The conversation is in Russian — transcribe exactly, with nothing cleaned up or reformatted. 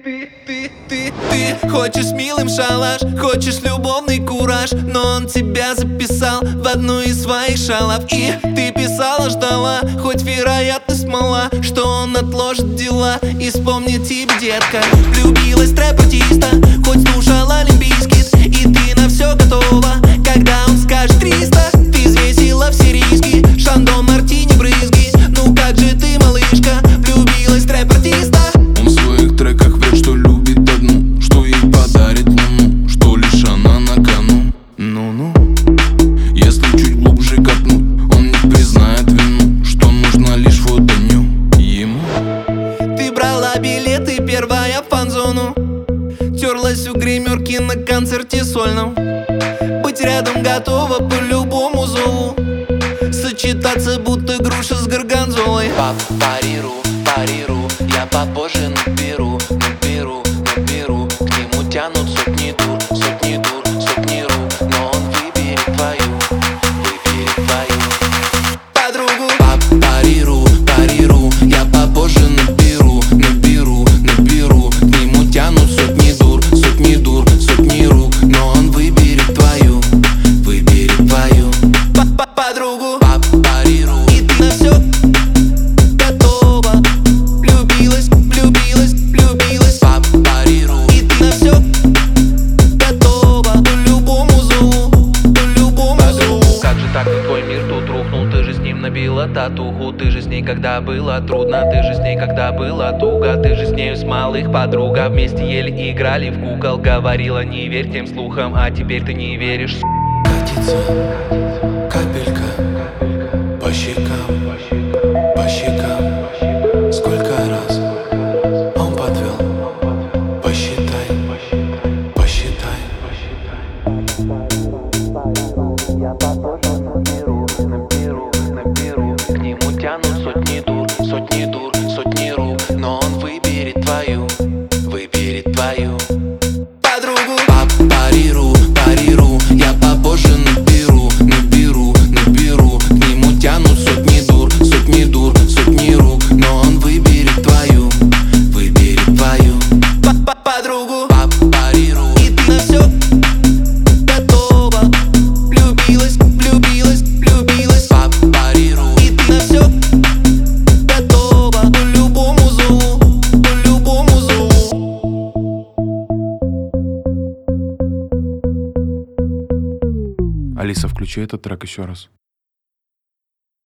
Ты, ты, ты, ты хочешь милым шалаш, хочешь любовный кураж, но он тебя записал в одну из своих шалав. И ты писала, ждала, хоть вероятность мала, что он отложит дела и вспомнит тебя, детка. Влюбилась в трэп-артиста, хоть слушала олимпийский, и ты на все готова, когда он скажет триста. Ты взвесила все риски, шандон, мартини, брызги. Ну как же ты, малышка, влюбилась в трэп-артиста? Он в своих треках врет, что любит одну, что ей подарит луну, что лишь она на кону. Ну-ну, если чуть глубже копнуть, он не признает вину, что нужно лишь фотоню ему. Ты брала билеты, первая в фан-зону, терлась у гримерки на концерте сольном. Быть рядом готова по любому зову, сочетаться будто груша с горгонзолой. Пап, париру, париру, я попозже наберу, наберу, наберу. К нему тянут сотни дур, сотни дур, сотни рук, но он выберет твою, выберет твою подругу. Пап, париру, париру, я попозже наберу, наберу, наберу. К нему тянут сотни дур, сотни дур, сотни рук, но он выберет твою, выберет твою Подругу. Пап, париру, И ты на все готова, влюбилась, влюбилась, влюбилась. пап, париру, И ты на все готова, по любому зову, по любому зову. Как же так твой мир тут рухнул? Ты же с ним набила татуху. Ты же с ней, когда было трудно. Ты же с ней, когда было туго. Ты же с нею с малых подруга. Вместе еле играли в кукол. Говорила, не верь тем слухам, а теперь ты не веришь. Катится капелька по щекам, по щекам. Сколько раз он подвел? Посчитай, посчитай. я попозже наберу, наберу, наберу. К нему тянут сотни дур, сотни дур, сотни рук, но он выберет твою, выберет твою Подругу. Пап, париру, париру, я попозже наберу, наберу, наберу. К нему тянут сотни дур, сотни дур, сотни рук, но он выберет твою, выберет твою Подругу. Пап, париру, И ты на все готова, влюбилась, влюбилась, влюбилась. пап, париру, И ты на все готова, по любому зову, по любому зову. Алиса, включи этот трек еще раз.